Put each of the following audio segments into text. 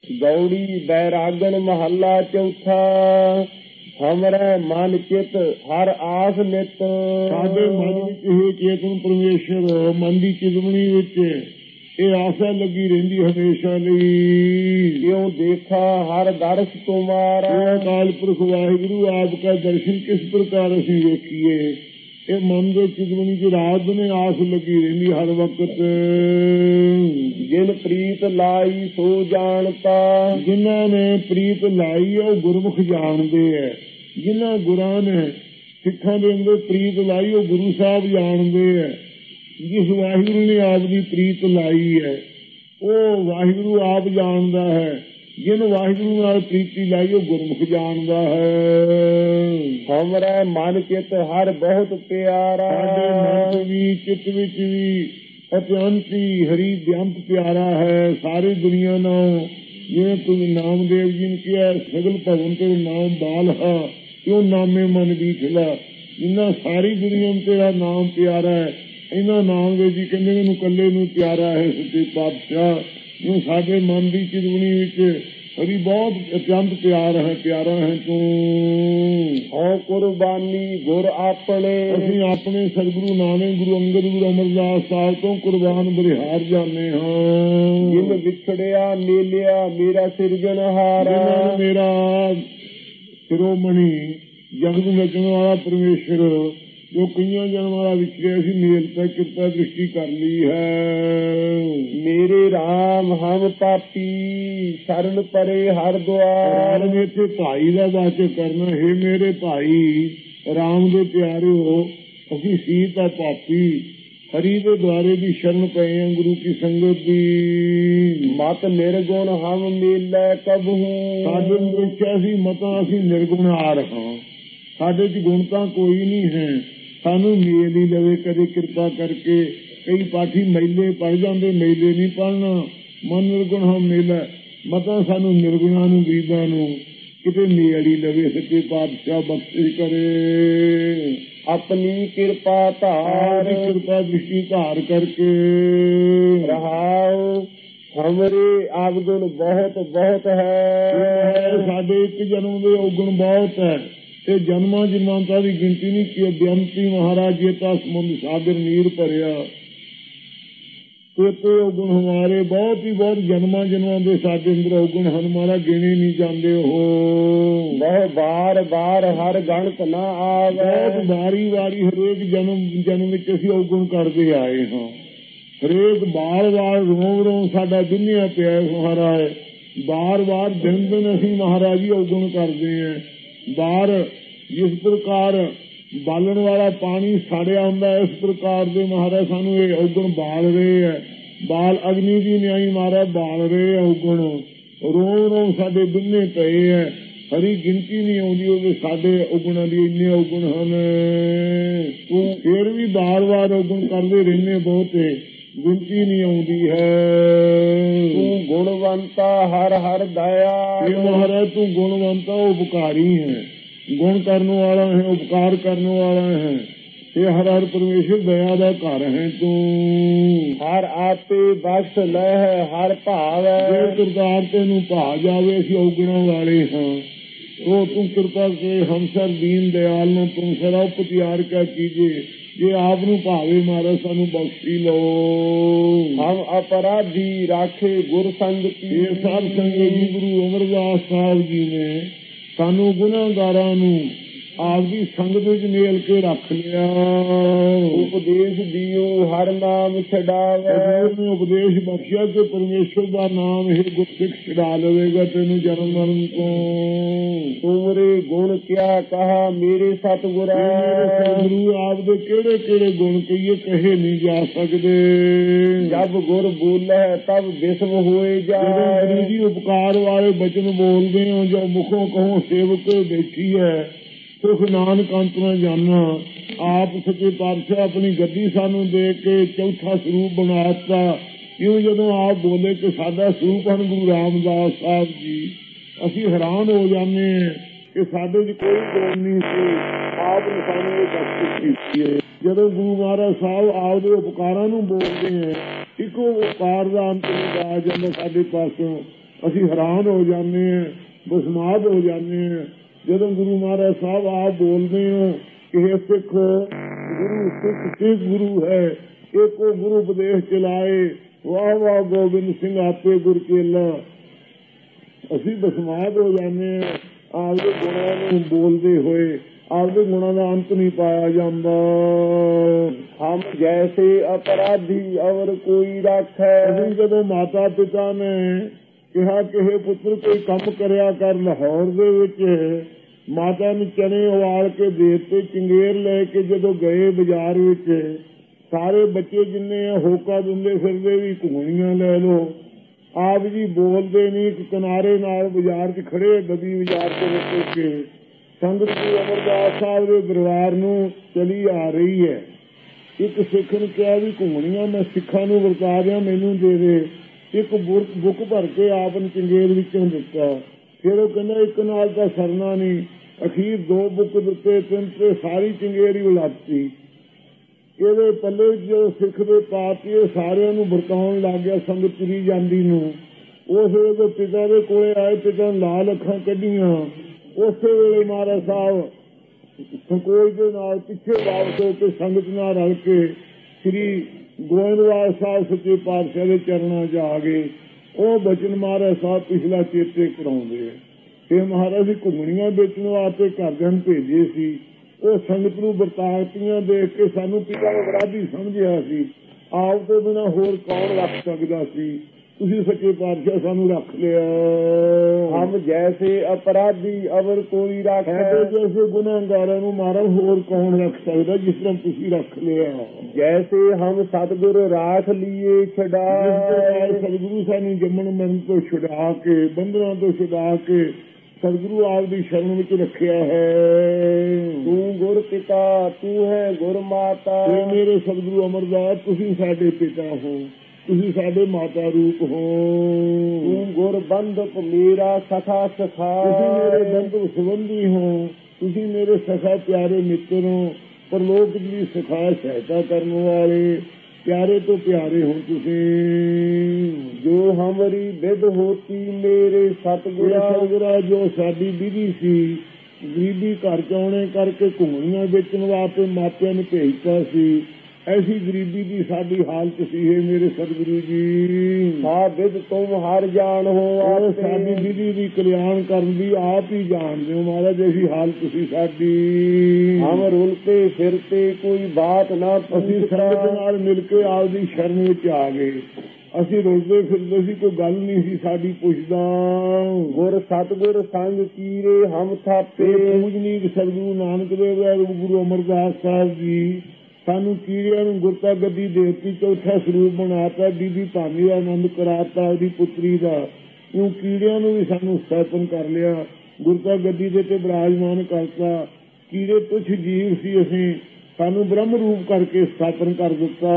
ਗੌੜੀ ਬੈਰਾਗਣ ਮਹੱਲਾ ਚੌਥਾ। ਹਮਰੇ ਮਨ ਚਿਤ ਹਰ ਆਸ ਨਿਤ। ਸਾਡੇ ਮਨ ਵਿੱਚ ਇਹ ਚੇਤਨ ਪਰਮੇਸ਼ਰ ਮਨ ਦੀ ਚਿਤਵਣੀ ਵਿੱਚ ਇਹ ਆਸਾ ਲੱਗੀ ਰਹਿੰਦੀ ਹਮੇਸ਼ਾ ਲਈ। ਕਿਉਂ ਦੇਖਾ ਹਰ ਦਰਸ ਤੁਮਾਰਾ। ਅਕਾਲ ਪੁਰਖ ਵਾਹਿਗੁਰੂ ਆਪ ਕਾ ਦਰਸ਼ਨ ਕਿਸ ਪ੍ਰਕਾਰ ਅਸੀਂ ਵੇਖੀਏ। ਇਹ ਮਨ ਦੇ ਚਿਤਵਣੀ ਚ ਰਾਤ ਨੇ ਆਸ ਲੱਗੀ ਰਹਿੰਦੀ ਹਰ ਵਕਤ। ਜਿਨ ਪ੍ਰੀਤ ਲਾਈ ਸੋ ਜਾਣਤਾ। ਜਿਨ੍ਹਾਂ ਨੇ ਪ੍ਰੀਤ ਲਾਈ ਉਹ ਗੁਰਮੁਖ ਜਾਣਦੇ ਹੈ। ਜਿਨ੍ਹਾਂ ਗੁਰਾਂ ਨੇ ਸਿੱਖਾਂ ਦੇ ਅੰਦਰ ਪ੍ਰੀਤ ਲਾਈ ਉਹ ਗੁਰੂ ਸਾਹਿਬ ਜਾਣਦੇ ਹੈ। ਜਿਸ ਵਾਹਿਗੁਰੂ ਨੇ ਆਪ ਦੀ ਪ੍ਰੀਤ ਲਾਈ ਹੈ ਉਹ ਵਾਹਿਗੁਰੂ ਆਪ ਜਾਣਦਾ ਹੈ। ਜਿਨ ਵਾਹਿਗੁਰੂ ਨਾਲ ਪ੍ਰੀਤੀ ਲਾਈ ਉਹ ਗੁਰਮੁਖ ਜਾਣਦਾ ਹੈ। ਹਮਰੇ ਮਨ ਚਿਤ ਹਰ ਬਹੁਤ ਪਿਆਰਾ। ਸਾਡੇ ਮਨ ਵੀ ਚਿੱਤ ਵਿੱਚ ਵੀ ਅਤਿਅੰਤੀ ਹਰੀ ਬੇਅੰਤ ਪਿਆਰਾ ਹੈ ਸਾਰੀ ਦੁਨੀਆ ਨਾਲ। ਜਿਵੇਂ ਤੁਸੀਂ ਨਾਮਦੇਵ ਜੀ ਨੇ ਕਿਹਾ ਸਗਲ ਭਵਨ ਤੇ ਨਾਮ ਬਾਲ ਹੈ ਕਿਉਂ ਨਾਮੇ ਮਨ ਵਿਖਲਾ। ਜਿੰਨਾ ਸਾਰੀ ਦੁਨੀਆ ਨੂੰ ਤੇਰਾ ਨਾਮ ਪਿਆਰਾ ਹੈ ਇਹਨਾਂ ਨਾਮਦੇਵ ਜੀ ਕਹਿੰਦੇ ਮੈਨੂੰ ਇਕੱਲੇ ਨੂੰ ਪਿਆਰਾ ਹੈ ਸੱਚੇ ਪਾਤਸ਼ਾਹ। ਜਿਉਂ ਸਾਡੇ ਮਨ ਦੀ ਚਿਤਵਣੀ ਵਿੱਚ ਹਰੀ ਬਹੁਤ ਅਤਿਅੰਤ ਪਿਆਰ ਹੈ ਪਿਆਰਾ ਹੈ ਤੂੰ। ਹੋ ਕੁਰਬਾਨੀ ਗੁਰ ਆਪਣੇ। ਅਸੀਂ ਆਪਣੇ ਸਤਿਗੁਰੂ ਨਾਨਕ ਗੁਰੂ ਅੰਗਦ ਗੁਰੂ ਅਮਰਦਾਸ ਸਾਹਿਬ ਤੋਂ ਕੁਰਬਾਨ ਬਰਿਹਾਰ ਜਾਂਦੇ ਹਾਂ। ਜਿਨ ਵਿਛੜਿਆ ਮੇਲਿਆ ਮੇਰਾ ਸਿਰਜਣਹਾਰ। ਮੇਰਾ ਸ਼ਿਰੋਮਣੀ ਜਗਤ ਨੂੰ ਰਚਣ ਵਾਲਾ ਪਰਮੇਸ਼ਰ ਜੋ ਕਈਆਂ ਜਨਮਾਂ ਦਾ ਵਿਛੜਿਆ ਸੀ ਮੇਲ ਤੱਕ ਕਿਰਪਾ ਦ੍ਰਿਸ਼ਟੀ ਕਰ ਲਈ ਹੈ। ਮੇਰੇ ਰਾਮ ਹਮ ਪਾਪੀ ਸ਼ਰਨ ਪਰੇ ਹਰ ਦੁਆਰ। ਇੱਥੇ ਭਾਈ ਦਾ ਵਾਚਕ ਕਰਨਾ ਹੈ ਮੇਰੇ ਭਾਈ ਰਾਮ ਦੇ ਪਿਆਰਿਓ ਅਸੀਂ ਸੀ ਤਾਂ ਪਾਪੀ ਹਰੀ ਦੇ ਦੁਆਰੇ ਦੀ ਸ਼ਰਨ ਪਏ ਹਾਂ ਗੁਰੂ ਕੀ ਸੰਗਤ ਦੀ। ਮਤ ਨਿਰਗੁਣ ਹਮ ਮੇਲੇ ਕਬਹੂ। ਸਾਡੇ ਵਿੱਚ ਅਸੀਂ ਮਤਾਂ ਅਸੀਂ ਨਿਰਗੁਣ ਆ ਰਹਾ। ਸਾਡੇ ਚ ਗੁਣ ਤਾਂ ਕੋਈ ਨਹੀਂ ਹੈ। ਸਾਨੂੰ ਮੇਲ ਹੀ ਲਵੇ ਕਦੇ ਕਿਰਪਾ ਕਰਕੇ। ਕਈ ਪਾਠੀ ਮੇਲੇ ਪੜ ਜਾਂਦੇ ਮੇਲੇ ਨਹੀਂ ਪੜਨਾ। ਮਨ ਨਿਰਗੁਣ ਹਮ ਮੇਲਾ ਮਤਾਂ ਸਾਨੂੰ ਨਿਰਗੁਣਾਂ ਨੂੰ ਗਰੀਬਾਂ ਨੂੰ ਕਿਤੇ ਮੇਲ ਹੀ ਲਵੇ ਸੱਚੇ ਪਾਤਸ਼ਾਹ ਬਖਸ਼ਿਸ਼ ਕਰੇ। ਆਪਣੀ ਕਿਰਪਾ ਧਾਰ ਕਿਰਪਾ ਦ੍ਰਿਸ਼ਟੀ ਧਾਰ ਕਰਕੇ ਰਹਾਉ। ਹਮਰੇ ਆਵਗੁਣ ਬਹੁਤ ਬਹੁਤ ਹੈ। ਸਾਡੇ ਇੱਕ ਜਨਮ ਦੇ ਔਗੁਣ ਬਹੁਤ ਹੈ ਤੇ ਜਨਮਾਂ ਜਨਮਾਂਤਾਂ ਦੀ ਗਿਣਤੀ ਨਹੀਂ ਕਿ ਬੇਅੰਤੀ ਮਹਾਰਾਜ ਜੀ ਤਾਂ ਸਮੁੰਦ ਸਾਗਰ ਨੀਰ ਭਰਿਆ ਤੇ ਔਗੁਣ ਹਮਾਰੇ ਬਹੁਤ ਹੀ ਬਹੁਤ ਜਨਮਾਂ ਜਨਮਾਂ ਦੇ ਸਾਡੇ ਅੰਦਰ ਔਗੁਣ ਹਨ ਹਮਾਰਾ ਗਿਣੇ ਨਹੀਂ ਜਾਂਦੇ। ਉਹ ਬਹੁਤ ਬਾਰ ਬਾਰ ਹਰ ਗਣਤ ਨਾ ਆਵੇ। ਬਹੁਤ ਵਾਰੀ ਵਾਰੀ ਹਰੇਕ ਜਨਮ ਵਿੱਚ ਅਸੀਂ ਔਗੁਣ ਕਰਦੇ ਆਏ ਹਾਂ। ਹਰੇਕ ਬਾਰ ਬਾਰ ਰੋਮ ਰੋਮ ਸਾਡਾ ਦੁਨੀਆ ਪਿਆ ਮਹਾਰਾਜ। ਬਾਰ ਬਾਰ ਦਿਨ ਦਿਨ ਅਸੀਂ ਮਹਾਰਾਜ ਜੀ ਔਗੁਣ ਕਰਦੇ ਹਾਂ। ਬਾਹਰ ਜਿਸ ਪ੍ਰਕਾਰ ਬਾਲਣ ਵਾਲਾ ਪਾਣੀ ਸਾੜਿਆ ਹੁੰਦਾ ਇਸ ਪ੍ਰਕਾਰ ਦੇ ਮਹਾਰਾਜ ਸਾਨੂੰ ਇਹ ਔਗੁਣ ਬਾਲ ਰਹੇ ਹੈ। ਬਾਲ ਅਗਨੀ ਦੀ ਨਿਆਈ ਮਹਾਰਾਜ ਬਾਲ ਰਹੇ ਔਗੁਣ। ਰੋਮ ਰੋਮ ਸਾਡੇ ਬਿੰਨੇ ਪਏ ਹੈ। ਹਰੀ ਗਿਣਤੀ ਨਹੀਂ ਆਉਂਦੀ ਉਹਦੇ ਸਾਡੇ ਔਗੁਣਾਂ ਦੀ ਇੰਨੇ ਔਗੁਣ ਹਨ। ਤੂੰ ਫਿਰ ਵੀ ਬਾਰ ਬਾਰ ਔਗੁਣ ਕਰਦੇ ਰਹਿੰਦੇ ਬਹੁਤੇ ਗਿਣਤੀ ਨਹੀਂ ਆਉਂਦੀ ਹੈ। ਤੂੰ ਗੁਣਵੰਤਾ ਹਰ ਹਰ ਦਇਆ। ਇਹ ਮਹਾਰਾਜ ਤੂੰ ਗੁਣਵੰਤਾ ਉਪਕਾਰੀ ਹੈ। ਗੁਣ ਕਰਨ ਵਾਲਾ ਹੈ ਉਪਕਾਰ ਕਰਨ ਵਾਲਾ ਹੈ। ਇਹ ਹਰ ਹਰ ਪਰਮੇਸ਼ਰ ਦਇਆ ਦਾ ਘਰ ਹੈ ਤੂੰ। ਹਰ ਆਪੇ ਬਖਸ਼ ਲੈ ਹਰ ਭਾਵ। ਜੇ ਕਿਰਦਾਰ ਤੈਨੂੰ ਭਾ ਜਾਵੇ ਅਸੀਂ ਔਗੁਣਾਂ ਵਾਲੇ ਹਾਂ ਉਹ ਤੂੰ ਕਿਰਪਾ ਕੇ ਹਮ ਸਰ ਦੀਨ ਦਿਆਲ ਨੂੰ ਤੂੰ ਸਰਾ ਉਪਚਾਰ ਕਾ ਕੀਜੇ। ਜੇ ਆਪ ਨੂੰ ਭਾਵੇ ਮਹਾਰਾਜ ਸਾਨੂੰ ਬਖਸ਼ੀ ਲਓ। ਹਮ ਅਪਰਾਧੀ ਰਾਖੇ ਗੁਰ ਸੰਗਤੀ। ਇਹ ਸਾਧ ਸੰਗਤ ਜੀ ਗੁਰੂ ਅਮਰਦਾਸ ਸਾਹਿਬ ਜੀ ਨੇ ਸਾਨੂੰ ਗੁਨਾਹਗਾਰਾਂ ਨੂੰ ਆਪ ਦੀ ਸੰਗਤ ਵਿੱਚ ਮੇਲ ਕੇ ਰੱਖ ਲਿਆ। ਉਪਦੇਸ਼ ਦਿਓ ਹਰ ਨਾਮ ਛਡਾਵੇ। ਉਪਦੇਸ਼ ਬਖਸ਼ਿਆ ਕਿ ਪਰਮੇਸ਼ਰ ਦਾ ਨਾਮ ਹੀ ਗੁਰਸਿੱਖ ਛਡਾ ਲਵੇਗਾ ਤੈਨੂੰ ਜਨਮ ਮਰਨ ਤੋਂ। ਤੁਮਰੇ ਗੁਣ ਕਿਆ ਕਹਾ ਮੇਰੇ ਸਤਿਗੁਰਾ। ਗੁਰੂ ਆਪ ਦੇ ਕਿਹੜੇ ਕਿਹੜੇ ਗੁਣ ਕਹੀਏ ਕਹੇ ਨਹੀਂ ਜਾ ਸਕਦੇ। ਜਬ ਗੁਰ ਬੋਲੇ ਤਬ ਵਿਸਮ ਹੋਏ ਜਾਏ। ਗੁਰੂ ਜੀ ਉਪਕਾਰ ਵਾਲੇ ਬਚਨ ਬੋਲਦੇ ਹੋ ਜੋ ਮੁਖੋਂ ਕਹੋ ਸੇਵਕ ਬੈਠੀ ਹੈ ਸੁਖ ਨਾਨਕ ਅੰਤ ਨਾ ਜਾਨਾ। ਆਪ ਸੱਚੇ ਪਾਤਸ਼ਾਹ ਆਪਣੀ ਗੱਦੀ ਸਾਨੂੰ ਦੇ ਕੇ ਚੌਥਾ ਸਰੂਪ ਬਣਾ ਦਿੱਤਾ। ਕਿਉਂ ਜਦੋਂ ਆਪ ਬੋਲੇ ਕਿ ਸਾਡਾ ਸਰੂਪ ਹਨ ਗੁਰੂ ਰਾਮਦਾਸ ਸਾਹਿਬ ਜੀ ਅਸੀਂ ਹੈਰਾਨ ਹੋ ਜਾਂਦੇ ਹਾਂ ਕਿ ਸਾਡੇ 'ਚ ਕੋਈ ਗੁਣ ਨਹੀਂ ਸੀ। ਆਪ ਨੇ ਸਾਨੂੰ ਇਹ ਬਖਸ਼ਿਸ਼ ਕੀਤੀ ਹੈ। ਜਦੋਂ ਗੁਰੂ ਮਹਾਰਾਜ ਸਾਹਿਬ ਆਪ ਦੇ ਉਪਕਾਰਾਂ ਨੂੰ ਬੋਲਦੇ ਹੈ ਇੱਕੋ ਉਪਕਾਰ ਦਾ ਅੰਤ ਆ ਜਾਂਦਾ ਸਾਡੇ ਪਾਸੋਂ। ਅਸੀਂ ਹੈਰਾਨ ਹੋ ਜਾਂਦੇ ਹਾਂ, ਬਸਮਾਦ ਹੋ ਜਾਂਦੇ ਹਾਂ। ਜਦੋਂ ਗੁਰੂ ਮਹਾਰਾਜ ਸਾਹਿਬ ਆਪ ਬੋਲਦੇ ਹੋ ਕਿ ਇਹ ਸਿੱਖ ਗੁਰੂ ਸਿੱਖ ਗੁਰੂ ਹੈ, ਏਕੋ ਗੁਰੂ ਉਪਦੇਸ਼ ਚਲਾਏ, ਵਾਹ ਵਾਹ ਗੋਬਿੰਦ ਸਿੰਘ ਆਪੇ ਗੁਰ ਚੇਲਾ, ਅਸੀਂ ਬਸਮਾਦ ਹੋ ਜਾਂਦੇ ਹਾਂ। ਆਪਦੇ ਗੁਣਾਂ ਨੂੰ ਬੋਲਦੇ ਹੋਏ ਆਪਦੇ ਗੁਣਾਂ ਦਾ ਅੰਤ ਨਹੀਂ ਪਾਇਆ ਜਾਂਦਾ। ਹਮ ਜੈਸੇ ਅਪਰਾਧੀ ਅਵਰ ਕੋਈ ਰਾਖੈ। ਅਸੀਂ ਜਦੋਂ ਮਾਤਾ ਪਿਤਾ ਨੇ ਕਿਹਾ ਕਿ ਇਹ ਪੁੱਤਰ ਕੋਈ ਕੰਮ ਕਰਿਆ ਕਰ, ਲਾਹੌਰ ਦੇ ਵਿੱਚ ਮਾਤਾ ਨੂੰ ਚਨੇ ਉਬਾਲ ਕੇ ਦੇ ਦਿੱਤੇ, ਚੰਗੇਰ ਲੈ ਕੇ ਜਦੋਂ ਗਏ ਬਾਜ਼ਾਰ ਵਿੱਚ, ਸਾਰੇ ਬੱਚੇ ਜਿੰਨੇ ਆ ਹੋਕਾ ਦਿੰਦੇ ਫਿਰਦੇ ਵੀ ਘੁੰਗਣੀਆਂ ਲੈ ਲਓ। ਆਪ ਜੀ ਬੋਲਦੇ ਨਹੀਂ, ਇੱਕ ਕਿਨਾਰੇ ਨਾਲ ਬਾਜ਼ਾਰ 'ਚ ਖੜੇ, ਗਦੀ ਬਾਜ਼ਾਰ ਦੇ ਵਿੱਚ ਕੇ ਸੰਗਤ ਗੁਰੂ ਅਮਰਦਾਸ ਸਾਹਿਬ ਦੇ ਦਰਬਾਰ ਨੂੰ ਚਲੀ ਆ ਰਹੀ ਹੈ। ਇੱਕ ਸਿੱਖ ਨੇ ਕਿਹਾ ਵੀ ਘੁੰਗਣੀਆਂ ਮੈਂ ਸਿੱਖਾਂ ਨੂੰ ਵਰਤਾ ਦਿਆਂ, ਮੈਨੂੰ ਦੇ ਦੇ। ਇੱਕ ਬੁੱਕ ਭਰ ਕੇ ਆਪ ਨੂੰ ਚੰਗੇਰ ਵਿੱਚੋਂ ਦਿੱਤਾ। ਫਿਰ ਉਹ ਕਹਿੰਦਾ ਇੱਕ ਨਾਲ ਤਾਂ ਸਰਨਾ ਨਹੀਂ, ਅਖੀਰ 2 ਬੁੱਕ ਦਿੱਤੇ, 3 ਤੇ ਸਾਰੀ ਚੰਗੇਰ ਹੀ ਉਲਾਤੀ। ਇਹਦੇ ਪੱਲੇ ਜੋ ਸਿੱਖ ਦੇ ਪਾਤੀ ਇਹ ਸਾਰਿਆਂ ਨੂੰ ਵਰਤਾਉਣ ਲੱਗ ਗਿਆ ਸੰਗਤ ਤੁਰੀ ਜਾਂਦੀ ਨੂੰ। ਉਸ ਵੇਲੇ ਪਿਤਾ ਦੇ ਕੋਲੇ ਆਏ, ਪਿਤਾ ਨੇ ਲਾਲ ਅੱਖਾਂ ਕੱਢੀਆਂ। ਉਸੇ ਵੇਲੇ ਮਹਾਰਾਜ ਸਾਹਿਬ ਸੰਕੋਚ ਦੇ ਨਾਲ ਪਿੱਛੇ ਵਾਪਸ ਹੋ ਕੇ ਸੰਗਤ ਨਾਲ ਰਲ ਕੇ ਸ੍ਰੀ ਗੋਇੰਦਵਾਲ ਸਾਹਿਬ ਸੱਚੇ ਪਾਤਸ਼ਾਹ ਦੇ ਚਰਨਾਂ 'ਚ ਆ ਗਏ। ਉਹ ਬਚਨ ਮਹਾਰਾਜ ਸਾਹਿਬ ਪਿਛਲਾ ਚੇਤੇ ਕਰਾਉਂਦੇ। ਤੇ ਮਹਾਰਾਜ ਦੀ ਘੁੰਗਣੀਆਂ ਵੇਚਣ ਵਾਸਤੇ ਘਰਦਿਆਂ ਨੂੰ ਭੇਜੇ ਸੀ। ਉਹ ਸੰਗਤ ਨੂੰ ਵਰਤਾਤੀਆਂ ਦੇਖ ਕੇ ਸਾਨੂੰ ਪਿਤਾ ਨੂੰ ਅਪਰਾਧੀ ਸਮਝਿਆ ਸੀ। ਆਪ ਤੋਂ ਬਿਨਾਂ ਹੋਰ ਕੌਣ ਰੱਖ ਸਕਦਾ ਸੀ? ਤੁਸੀਂ ਸੱਚੇ ਪਾਤਸ਼ਾਹ ਸਾਨੂੰ ਰੱਖ ਲਿਆ। ਹਮ ਜੈਸੇ ਅਪਰਾਧੀ ਅਵਰ ਕੋਈ ਰਾਖੈ। ਜੈਸੇ ਗੁਨਾਹਗਾਰਾਂ ਨੂੰ ਮਹਾਰਾਜ ਹੋਰ ਕੌਣ ਰੱਖ ਸਕਦਾ ਜਿਸ ਤਰ੍ਹਾਂ ਤੁਸੀਂ ਰੱਖ ਲਿਆ। ਜੈਸੇ ਹਮ ਸਤਿਗੁਰ ਰਾਖ ਲੀਏ ਛਡਾਏ। ਸਤਿਗੁਰੂ ਸਾਨੂੰ ਜੰਮਣ ਮਰਨ ਤੋਂ ਛੁਡਾ ਕੇ, ਬੰਧਨਾਂ ਤੋਂ ਛੁਡਾ ਕੇ ਸਤਿਗੁਰੂ ਆਪ ਦੀ ਸ਼ਰਨ ਵਿੱਚ ਰੱਖਿਆ ਹੈ। ਤੂੰ ਗੁਰ ਪਿਤਾ ਤੂੰ ਹੈ ਗੁਰ ਮਾਤਾ। ਮੇਰੇ ਸਤਿਗੁਰੂ ਅਮਰਦਾਸ ਤੁਸੀਂ ਸਾਡੇ ਪਿਤਾ ਹੋ, ਤੁਸੀਂ ਸਾਡੇ ਮਾਤਾ ਰੂਪ ਹੋ। ਤੂੰ ਗੁਰ ਬੰਧਪ ਮੇਰਾ ਸਖਾ ਸਖਾ। ਤੁਸੀਂ ਮੇਰੇ ਬੰਧਪ ਸੰਬੰਧੀ ਹੋ, ਤੁਸੀਂ ਮੇਰੇ ਸਖਾ ਪਿਆਰੇ ਮਿੱਤਰ ਹੋ, ਪਰਲੋਕ ਦੀ ਸਖਾ ਸਹਾਇਤਾ ਕਰਨ ਵਾਲੇ ਪਿਆਰੇ ਤੋਂ ਪਿਆਰੇ ਹੋ ਤੁਸੀਂ। ਜੋ ਹਮਾਰੀ ਵਿਧ ਹੋਤੀ ਮੇਰੇ ਸਤਿਗੁਰਾ। ਜੋ ਸਾਡੀ ਵਿਧੀ ਸੀ, ਗਰੀਬੀ ਘਰ ਚ ਆਉਣੇ ਕਰਕੇ ਘੁੰਗਣੀਆਂ ਵੇਚਣ ਵਾਸਤੇ ਮਾਪਿਆਂ ਨੂੰ ਭੇਜਤਾ ਸੀ, ਐਸੀ ਗਰੀਬੀ ਦੀ ਸਾਡੀ ਹਾਲਤ ਸੀ ਹੈ ਮੇਰੇ ਸਤਿਗੁਰੂ ਜੀ। ਸਾ ਵਿਧ ਤੁਮ ਹਰ ਜਾਣ ਹੋ। ਸਾਡੀ ਵਿਧੀ ਦੀ ਕਲਿਆਣ ਕਰਨ ਦੀ ਆਪ ਹੀ ਜਾਣਦੇ ਹੋ ਮਹਾਰਾਜ, ਐਸੀ ਹਾਲਤ ਸੀ ਸਾਡੀ। ਹਮ ਰੁਲਤੇ ਫਿਰਤੇ ਕੋਈ ਬਾਤ ਨਾ। ਅਸੀਂ ਸੰਗਤ ਨਾਲ ਮਿਲ ਕੇ ਆਪ ਦੀ ਸ਼ਰਨ ਵਿੱਚ ਆ ਗਏ। ਅਸੀਂ ਰੁਲਦੇ ਫਿਰਦੇ ਸੀ, ਕੋਈ ਗੱਲ ਨਹੀਂ ਸੀ ਸਾਡੀ ਪੁੱਛਦਾ। ਗੁਰ ਸਤਿਗੁਰ ਸੰਗ ਕੀਰੇ ਹਮ ਥਾਪੇ। ਪੂਜਨੀਕ ਸਤਿਗੁਰੂ ਨਾਨਕ ਦੇਵ ਗੁਰੂ ਅਮਰਦਾਸ ਸਾਹਿਬ ਜੀ ਸਾਨੂੰ ਕੀੜਿਆਂ ਨੂੰ ਗੁਰਤਾ ਗੱਦੀ ਦੇ ਦਿੱਤੀ, ਚੌਥਾ ਸਰੂਪ ਬਣਾਤਾ, ਬੀਬੀ ਭਾਨੀ ਦਾ ਆਨੰਦ ਕਰਾਤਾ ਉਹਦੀ ਪੁੱਤਰੀ ਦਾ। ਉਹ ਕੀੜਿਆਂ ਨੂੰ ਵੀ ਸਾਨੂੰ ਸਥਾਪਨ ਕਰ ਲਿਆ, ਗੁਰਤਾ ਗੱਦੀ ਦੇ ਤੇ ਬਿਰਾਜਮਾਨ ਕਰਤਾ। ਕੀੜੇ ਤੁਛ ਜੀਵ ਸੀ, ਅਸੀਂ ਸਾਨੂੰ ਬ੍ਰਹਮ ਰੂਪ ਕਰਕੇ ਸਥਾਪਨ ਕਰ ਦਿੱਤਾ।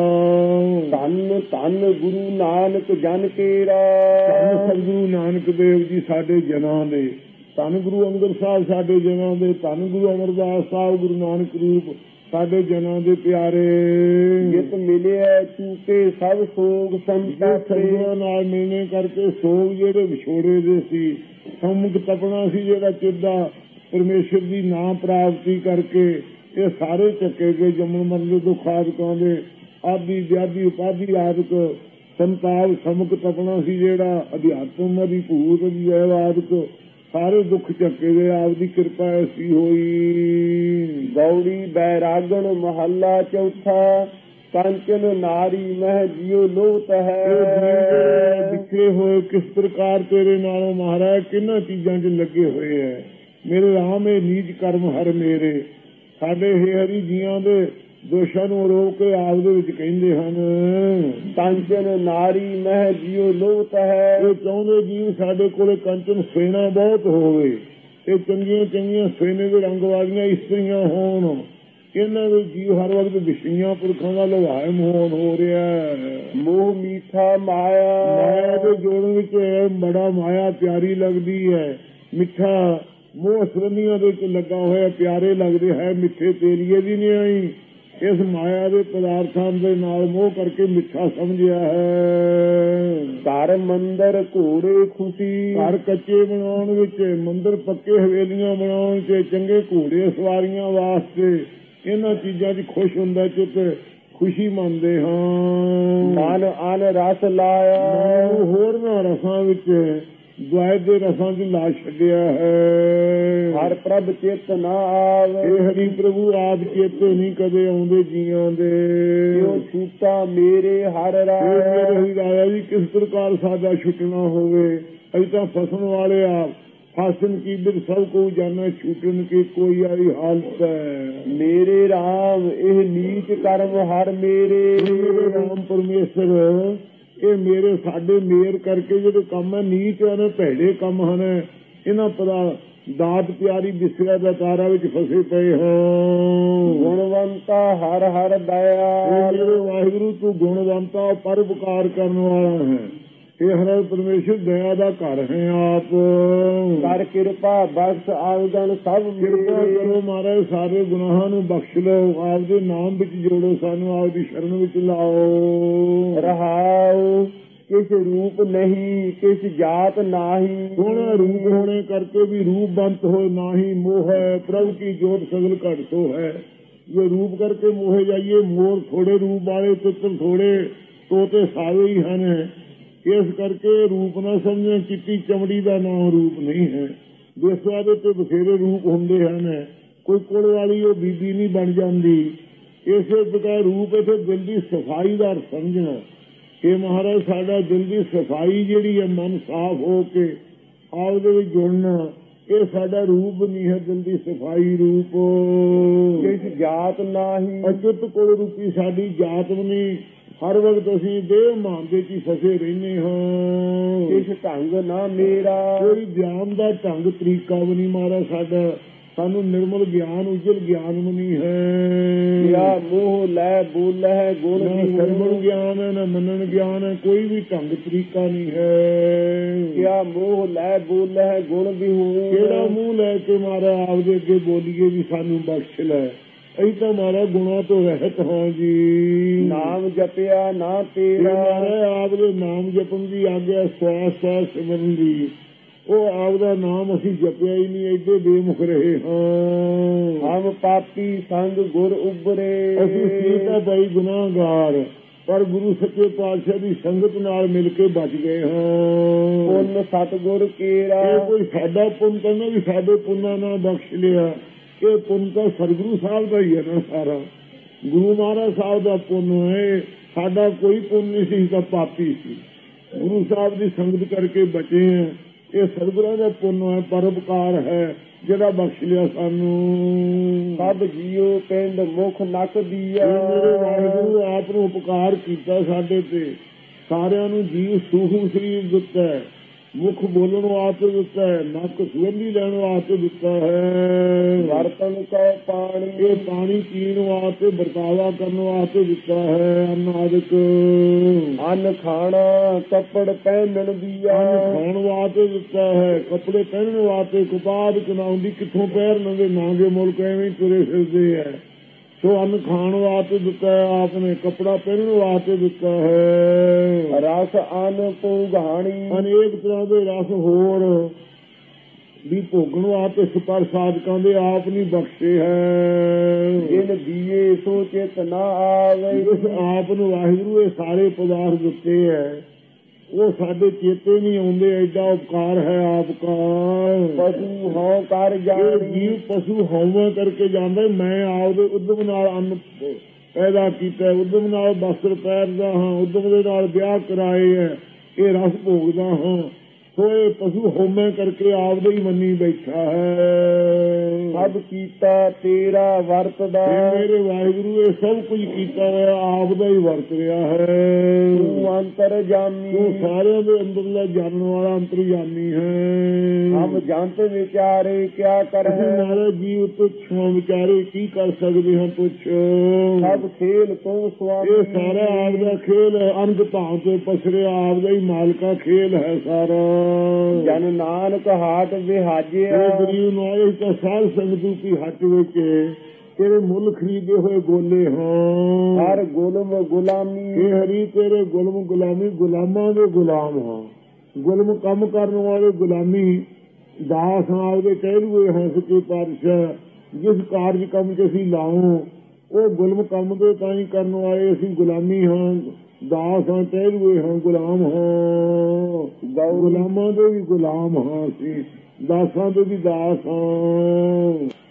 ਧੰਨ ਧੰਨ ਗੁਰੂ ਨਾਨਕ ਜਨ ਕੇਰਾ। ਧੰਨ ਸਤਿਗੁਰੂ ਨਾਨਕ ਦੇਵ ਜੀ ਸਾਡੇ ਜਨਾਂ ਦੇ, ਧੰਨ ਗੁਰੂ ਅੰਗਦ ਸਾਹਿਬ ਸਾਡੇ ਜਨਾਂ ਦੇ, ਧੰਨ ਗੁਰੂ ਅਮਰਦਾਸ ਸਾਹਿਬ ਗੁਰੂ ਨਾਨਕ ਰੂਪ ਸਾਡੇ ਜਨਾਂ ਦੇ ਪਿਆਰੇ। ਜਿਤ ਮਿਲਿਆ ਚੂਕੇ ਸਭ ਸੋਗ ਸੰਤਾਪੇ। ਨਾਲ ਮਿਲਣੇ ਕਰਕੇ ਸੋਗ ਜਿਹੜੇ ਵਿਛੋੜੇ ਦੇ ਸੀ, ਸੰਮੁਖ ਤਪਣਾ ਸੀ ਜਿਹੜਾ ਚਿੱਦਾ ਪਰਮੇਸ਼ਰ ਦੀ ਨਾਮ ਪ੍ਰਾਪਤੀ ਕਰਕੇ, ਇਹ ਸਾਰੇ ਚੱਕੇ ਗਏ। ਜੰਮਣ ਮਰਨ ਦੇ ਦੁੱਖ ਆਦਿਕਾਂ ਦੇ ਆਦਿ ਵਿਆਧੀ ਉਪਾਧੀ ਆਦਿਕ ਸੰਤਾਪ ਸਮੁਖ ਤਪਣਾ ਸੀ ਜਿਹੜਾ ਅਧਿਆਤਮ ਦੀ ਭੂਤ ਦੀ ਆਦਿਕ ਸਾਰੇ ਦੁੱਖ ਚੱਕੇ ਗਏ। ਆਪ ਦੀ ਕਿਰਪਾ ਐਸੀ ਹੋਈ। ਗੌੜੀ ਬੈਰਾਗਣ ਮਹੱਲਾ ਚੌਥਾ। ਕੰਚਨ ਨਾਰੀ ਮਹਿ ਜਿਉ ਲੋਤ ਹੈ। ਵਿਖੇ ਹੋਏ ਕਿਸ ਪ੍ਰਕਾਰ ਤੇਰੇ ਨਾਲੋਂ ਮਹਾਰਾਜ ਕਿੰਨਾ ਚੀਜ਼ਾਂ 'ਚ ਲੱਗੇ ਹੋਏ ਹੈ। ਮੇਰੇ ਰਾਮ ਇਹ ਨੀਚ ਕਰਮ ਹਰ ਮੇਰੇ। ਸਾਡੇ ਹਰੀ ਜੀਆਂ ਦੇ ਦੋਸ਼ਾਂ ਨੂੰ ਰੋਕ ਕੇ ਆਪ ਦੇ ਵਿੱਚ ਕਹਿੰਦੇ ਹਨ, ਕੰਚਨ ਨਾਰੀ ਮਹਿ ਜਿਉ ਲੋਤ ਹੈ। ਇਹ ਚਾਹੁੰਦੇ ਜੀਵ ਸਾਡੇ ਕੋਲੇ ਕੰਚਨ ਸੇਨਾ ਬਹੁਤ ਹੋਵੇ, ਇਹ ਚੰਗੀਆਂ ਚੰਗੀਆਂ ਸੇਨੇ ਦੇ ਰੰਗ ਵਾਲੀਆਂ ਇਸਤਰੀਆਂ ਹੋਣ, ਇਹਨਾਂ ਦੇ ਜੀਵ ਹਰ ਵਕਤ ਵਿਸ਼ਈਆਂ ਪੁਰਖਾਂ ਦਾ ਲਵਾਇਮ ਹੋਣ ਹੋ ਰਿਹਾ। ਮੋਹ ਮੀਠਾ ਮਾਇਆ। ਮਾਇਆ ਦੇ ਜੋੜਨ ਵਿੱਚ ਬੜਾ ਮਾਇਆ ਪਿਆਰੀ ਲੱਗਦੀ ਹੈ, ਮਿੱਠਾ ਮੋਹ ਸੰਬੰਧੀਆਂ ਦੇ ਵਿੱਚ ਲੱਗਾ ਹੋਇਆ ਪਿਆਰੇ ਲੱਗਦੇ ਹੈ। ਮਿੱਠੇ ਤੇਰੀਏ ਦੀ ਨਹੀਂ ਆਈ ਇਸ ਮਾਇਆ ਦੇ ਪਦਾਰਥਾਂ ਦੇ ਨਾਲ ਮੋਹ ਕਰਕੇ ਮਿੱਠਾ ਸਮਝਿਆ ਹੈ। ਘਰ ਮੰਦਰ ਘੋੜੇ ਖੁਸ਼ੀ, ਘਰ ਕੱਚੇ ਬਣਾਉਣ ਵਿੱਚ, ਮੰਦਰ ਪੱਕੇ ਹਵੇਲੀਆਂ ਬਣਾਉਣ ਚ, ਚੰਗੇ ਘੋੜੇ ਸਵਾਰੀਆਂ ਵਾਸਤੇ, ਇਹਨਾਂ ਚੀਜ਼ਾਂ 'ਚ ਖੁਸ਼ ਹੁੰਦਾ ਚਿੱਤ, ਖੁਸ਼ੀ ਮੰਨਦੇ ਹਾਂ। ਮਨ ਅਨ ਰਸ ਲਾਇਆ, ਹੋਰ ਨਾ ਰਸਾਂ ਵਿੱਚ, ਦੁਆਇ ਦੇ ਰਸਾਂ 'ਚ ਲਾ ਛੱਡਿਆ ਹੈ। ਹਰ ਪ੍ਰਭ ਚਿਤ ਨਾ ਆਵੇ, ਇਹ ਹਰੀ ਪ੍ਰਭੂ ਆਪ ਚੇਤੇ ਨਹੀਂ ਕਦੇ ਆਉਂਦੇ ਜੀਆਂ ਦੇ। ਕਿਉ ਛੂਟਾ ਮੇਰੇ ਹਰ ਰਾਇਆ, ਮੇਰੇ ਰਾਇਆ ਜੀ ਕਿਸ ਪ੍ਰਕਾਰ ਸਾਡਾ ਛੁੱਟਣਾ ਹੋਵੇ। ਅਸੀਂ ਤਾਂ ਫਸਣ ਵਾਲੇ ਆ, ਫਸਣ ਕੀ ਬਿਰ ਸਭ ਕੋ ਜਾਣਾ, ਛੂਟਣ ਕੀ ਕੋਈ ਆਈ ਹਾਲਤ ਹੈ। ਮੇਰੇ ਰਾਮ ਇਹ ਨੀਚ ਕਰਮ ਹਰ ਮੇਰੇ, ਮੇਰੇ ਰਾਮ ਪਰਮੇਸ਼ਰ ਇਹ ਮੇਰੇ ਸਾਡੇ ਮੇਰ ਕਰਕੇ ਜਿਹੜੇ ਕੰਮ ਹੈ ਨੀਚ ਹਨ, ਭੈੜੇ ਕੰਮ ਹਨ, ਇਹਨਾਂ ਪਰਾ ਦਾਤ ਪਿਆਰੀ ਬਿਸਰਾ ਦਾ ਤਾਰਾ ਵਿੱਚ ਫਸੇ ਪਏ ਹਾਂ। ਗੁਣਵੰਤਾ ਹਰ ਹਰ ਦਇਆ, ਮੇਰੇ ਵਾਹਿਗੁਰੂ ਤੂੰ ਗੁਣਵੰਤਾ ਪਰਉਪਕਾਰ ਕਰਨ ਵਾਲਾ ਹੈ। ਇਹ ਹਰ ਪਰਮੇਸ਼ਰ ਦਇਆ ਦਾ ਘਰ ਹੈ ਆਪ। ਕਰ ਕਿਰਪਾ ਬਖਸ਼ ਆਵਗਣ ਸਭ, ਕਿਰਪਾ ਕਰੋ ਮਹਾਰਾਜ, ਸਾਰੇ ਗੁਨਾਹਾਂ ਨੂੰ ਬਖਸ਼ ਲਓ, ਆਪਦੇ ਨਾਮ ਵਿੱਚ ਜੋੜੋ, ਸਾਨੂੰ ਆਪਦੀ ਸ਼ਰਨ ਵਿੱਚ ਲਾਓ। ਰਹਾਉ ਕਿਸ ਰੂਪ ਨਹੀਂ, ਕਿਸ ਜਾਤ ਨਾਹੀ, ਸੋਹਣਾ ਰੂਪ ਹੋਣੇ ਕਰਕੇ ਵੀ ਰੂਪ ਬੰਤ ਹੋਏ ਨਾਹੀ, ਮੋਹ ਹੈ ਪ੍ਰਭ ਕੀ ਜੋਤ ਸਗਲ ਘਟ ਸੋ ਹੈ। ਜੇ ਰੂਪ ਕਰਕੇ ਮੋਹੇ ਜਾਈਏ, ਮੋਰ ਥੋੜੇ ਰੂਪ ਵਾਲੇ, ਤਿੱਤਰ ਥੋੜੇ, ਤੋਤੇ ਸਾਰੇ ਹੀ ਹਨ। ਇਸ ਕਰਕੇ ਰੂਪ ਨਾ ਸਮਝੇ, ਚਿੱਟੀ ਚਮੜੀ ਦਾ ਨਾਮ ਰੂਪ ਨਹੀਂ ਹੈ। ਦੇਸਾਂ ਦੇ ਤੇ ਬਥੇਰੇ ਰੂਪ ਹੁੰਦੇ ਹਨ, ਕੋਈ ਕੁਲ ਵਾਲੀ ਉਹ ਬੀਬੀ ਨਹੀਂ ਬਣ ਜਾਂਦੀ। ਇਸੇ ਪ੍ਰਕਾਰ ਰੂਪ ਇੱਥੇ ਦਿਲ ਦੀ ਸਫਾਈ ਦਾ ਸਮਝਣਾ ਕਿ ਮਹਾਰਾਜ ਸਾਡਾ ਦਿਲ ਦੀ ਸਫਾਈ ਜਿਹੜੀ ਹੈ, ਮਨ ਸਾਫ਼ ਹੋ ਕੇ ਆਪਦੇ ਵਿੱਚ ਜੁੜਨਾ, ਇਹ ਸਾਡਾ ਰੂਪ ਨਹੀਂ ਹੈ, ਦਿਲ ਦੀ ਸਫਾਈ ਰੂਪ। ਕਿਸ ਜਾਤ ਨਾਹੀ, ਅਚੁੱਤ ਕੁਲ ਰੂਪੀ ਸਾਡੀ ਜਾਤ ਨਹੀਂ। ਹਰ ਵਕਤ ਅਸੀਂ ਦੇਹ ਮਾਨ ਦੇ ਚ ਫਸੇ ਰਹਿੰਦੇ ਹਾਂ। ਕਿਸ ਢੰਗ ਨਾ ਮੇਰਾ, ਕੋਈ ਗਿਆਨ ਦਾ ਢੰਗ ਤਰੀਕਾ ਵੀ ਨਹੀਂ ਮਾਰਾ ਸਾਡਾ, ਸਾਨੂੰ ਨਿਰਮਲ ਗਿਆਨ ਉਜਲ ਗਿਆਨ ਵੀ ਨਹੀਂ ਹੈ। ਕਿਆ ਮੋਹ ਲੈ ਬੋਲੇ ਗੁਣ, ਨਾ ਸਰਵਣ ਗਿਆਨ ਹੈ, ਨਾ ਮੰਨਣ ਗਿਆਨ ਹੈ, ਕੋਈ ਵੀ ਢੰਗ ਤਰੀਕਾ ਨਹੀਂ ਹੈ। ਕਿਆ ਮੋਹ ਲੈ ਬੋਲੇ ਗੁਣ ਵਿਹੂ, ਕਿਹੜਾ ਮੂੰਹ ਲੈ ਕੇ ਮਾਰਾ ਆਪਦੇ ਅੱਗੇ ਬੋਲੀਏ ਵੀ ਸਾਨੂੰ ਬਖਸ਼ ਲੈ। ਅਸੀਂ ਤਾਂ ਮਾਰਾ ਗੁਣਾ ਤੋਂ ਰਹਿਤ ਹਾਂ ਜੀ। ਨਾਮ ਜਪਿਆ ਨਾ ਤੇਰਾ, ਆਪਦੇ ਨਾਮ ਜਪਣ ਦੀ ਆਗਿਆ, ਸਵਾਸ ਸਵਾਸ ਸਿਮਰਨ ਦੀ, ਉਹ ਆਪਦਾ ਨਾਮ ਅਸੀਂ ਜਪਿਆ ਹੀ ਨਹੀਂ, ਐਡੇ ਬੇਮੁਖ ਰਹੇ ਹਾਂ। ਹਮ ਪਾਪੀ ਸੰਗ ਗੁਰ ਉਬਰੇ, ਅਸੀਂ ਸੀ ਤਾਂ ਬਈ ਗੁਨਾਹਗਾਰ, ਪਰ ਗੁਰੂ ਸੱਚੇ ਪਾਤਸ਼ਾਹ ਦੀ ਸੰਗਤ ਨਾਲ ਮਿਲ ਕੇ ਬਚ ਗਏ ਹਾਂ। ਪੁੰਨ ਸਤਿਗੁਰ ਕੇਰਾ, ਇਹ ਕੋਈ ਸਾਡਾ ਪੁੰਨ ਕਹਿੰਦਾ ਵੀ ਸਾਡੇ ਪੁੰਨਾਂ ਨਾਲ ਬਖਸ਼ ਲਿਆ, ਇਹ ਪੁੰਨ ਤਾਂ ਸਤਿਗੁਰੂ ਸਾਹਿਬ ਦਾ ਹੀ ਹੈ ਨਾ ਸਾਰਾ, ਗੁਰੂ ਮਹਾਰਾਜ ਸਾਹਿਬ ਦਾ ਪੁੰਨ ਹੈ, ਸਾਡਾ ਕੋਈ ਪੁੰਨ ਨਹੀਂ ਸੀ, ਤਾਂ ਪਾਪੀ ਸੀ। ਗੁਰੂ ਸਾਹਿਬ ਦੀ ਸੰਗਤ ਕਰਕੇ ਬਚੇ ਹੈ, ਇਹ ਸਤਿਗੁਰਾਂ ਦਾ ਪੁੰਨ ਹੈ, ਪਰਉਪਕਾਰ ਹੈ ਜਿਹੜਾ ਬਖਸ਼ ਲਿਆ ਸਾਨੂੰ। ਸਭ ਜੀਓ ਪਿੰਡ ਮੁਖ ਨਕ ਦੀਆ, ਮੇਰੇ ਵਾਹਿਗੁਰੂ ਆਪ ਨੂੰ ਉਪਕਾਰ ਕੀਤਾ ਸਾਡੇ ਤੇ, ਸਾਰਿਆਂ ਨੂੰ ਜੀਵ ਸੂਖਮ ਸਰੀਰ ਦਿੱਤਾ ਹੈ, ਮੁਖ ਬੋਲਣ ਵਾਸਤੇ ਦਿੱਤਾ ਹੈ, ਨੱਕ ਸੁਗੰਧੀ ਲੈਣ ਵਾਸਤੇ ਦਿੱਤਾ ਹੈ, ਵਰਤਨ ਕੋ ਪਾਣੀ, ਇਹ ਪਾਣੀ ਪੀਣ ਵਾਸਤੇ ਵਰਤਾਵਾ ਕਰਨ ਵਾਸਤੇ ਦਿੱਤਾ ਹੈ, ਅੰਨ ਆਦਿਕ, ਅੰਨ ਖਾਣਾ ਕੱਪੜ ਪਹਿਨਣ ਦੀਆ, ਅੰਨ ਖਾਣ ਵਾਸਤੇ ਦਿੱਤਾ ਹੈ, ਕੱਪੜੇ ਪਹਿਨਣ ਵਾਸਤੇ, ਕਪਾਦ ਕਨਾਉਂਦੀ ਕਿੱਥੋਂ ਪੈਰ ਨੰਗੇ ਨਾਂਗੇ ਮੁਲਕ ਐਵੇਂ ਤੁਰੇ ਫਿਰਦੇ ਹੈ, ਸੋ ਅੰਨ ਖਾਣ ਵਾਸਤੇ ਦਿੱਤਾ ਹੈ ਆਪਨੇ, ਕੱਪੜਾ ਪਹਿਨਣ ਵਾਸਤੇ ਦਿੱਤਾ ਹੈ। ਰਸ ਅੰਨ ਭੋਗਾਣੀ, ਅਨੇਕ ਤਰ੍ਹਾਂ ਦੇ ਰਸ ਹੋਰ ਵੀ ਭੋਗਣ ਵਾਸਤੇ ਸੁਪਰ ਸਾਧਕਾਂ ਦੇ ਆਪ ਨਹੀਂ ਬਖਸ਼ੇ ਹੈ। ਜਿਨ ਦੀਏ ਸੋ ਚਿਤ ਨਾ ਆਵੇ, ਇਸ ਆਪ ਨੂੰ ਵਾਹਿਗੁਰੂ ਇਹ ਸਾਰੇ ਪਦਾਰਥ ਦਿੱਤੇ ਹੈ, ਉਹ ਸਾਡੇ ਚੇਤੇ ਨਹੀਂ ਆਉਂਦੇ, ਐਡਾ ਉਪਕਾਰ ਹੈ ਆਪ ਕਾ। ਪਸ਼ੂ ਹੋ ਕਰ ਜਾਣੀ, ਜੀਵ ਪਸ਼ੂ ਹੋਵਾਂ ਕਰਕੇ ਜਾਂਦਾ, ਮੈਂ ਆਪਦੇ ਉਦਮ ਨਾਲ ਅੰਨ ਪੈਦਾ ਕੀਤਾ, ਉਦਮ ਨਾਲ ਵਸਤਰ ਪਹਿਨਦਾ ਹਾਂ, ਉਦਮ ਦੇ ਨਾਲ ਵਿਆਹ ਕਰਾਏ ਹੈ, ਇਹ ਰਸ ਭੋਗਦਾ ਹਾਂ, ਸੋ ਇਹ ਪਸ਼ੂ ਹੋਮੇ ਕਰਕੇ ਆਪਦੇ ਹੀ ਮੰਨੀ ਬੈਠਾ ਹੈ। ਸਭ ਕੀਤਾ ਤੇਰਾ ਵਰਤਦਾ, ਮੇਰੇ ਵਾਹਿਗੁਰੂ ਇਹ ਸਭ ਕੁਝ ਕੀਤਾ ਹੋਇਆ ਆਪਦਾ ਹੀ ਵਰਤ ਰਿਹਾ ਹੈ। ਤੂੰ ਅੰਤਰ ਜਾਮੀ, ਤੂੰ ਸਾਰਿਆਂ ਦੇ ਅੰਦਰਲਾ ਜਾਣਨ ਵਾਲਾ ਅੰਤਰਜਾਮੀ ਹੈ। ਹਮ ਜੰਤ ਵਿਚਾਰੇ ਕਿਆ ਕਰ, ਨਾਲੇ ਜੀਵ ਤੁਛ ਵਿਚਾਰੇ ਕੀ ਕਰ ਸਕਦੇ ਹਾਂ ਤੁਛ। ਸਭ ਖੇਲ ਤੂੰ ਸਵਾਮੀ, ਇਹ ਸਾਰਾ ਆਪਦਾ ਖੇਲ ਹੈ, ਅੰਗ ਭਾਂ ਤੇ ਪਸਰਿਆ ਆਪਦਾ ਹੀ ਮਾਲਕਾ ਖੇਲ ਹੈ ਸਾਰਾ। ਜਨ ਨਾਨਕ ਹਾਟ ਵਿਹਾਜਿਆ, ਗਰੀਬ ਨੂੰ ਤਾਂ ਸਾਧ ਸੰਗਤ ਦੀ ਹੱਟ ਵਿੱਚ ਤੇਰੇ ਮੁੱਲ ਖਰੀਦੇ ਹੋਏ ਗੋਲੇ ਹਾਂ। ਹਰ ਗੁਲਮ ਗੁਲਾਮੀ ਇਹ ਹਰੀ ਤੇਰੇ ਗੁਲਮ ਗੁਲਾਮੀ, ਗੁਲਾਮਾਂ ਦੇ ਗੁਲਾਮ ਹਾਂ। ਗੁਲਮ ਕੰਮ ਕਰਨ ਵਾਲੇ ਗੁਲਾਮੀ ਦਾਸ ਹਾਂ, ਉਹਦੇ ਕਹਿਲੂਏ ਹਾਂ ਸੱਚੇ ਪਾਤਸ਼ਾਹ। ਜਿਸ ਕਾਰਜ ਕੰਮ ਚ ਅਸੀਂ ਲਾਉ ਉਹ ਗੁਲਮ ਕੰਮ ਦੇ ਤਾਂ ਹੀ ਕਰਨ ਵਾਲੇ ਅਸੀਂ ਗੁਲਾਮੀ ਹਾਂ, ਦਾਸ ਹਾਂ, ਕਹਿਲੂਏ ਹਾਂ, ਗੁਲਾਮ ਹਾਂ। ਗੁਲਾਮਾਂ ਦੇ ਵੀ ਗੁਲਾਮ ਹਾਂ ਅਸੀਂ, ਦਾਸਾਂ ਦੇ ਵੀ ਦਾਸ ਹਾਂ।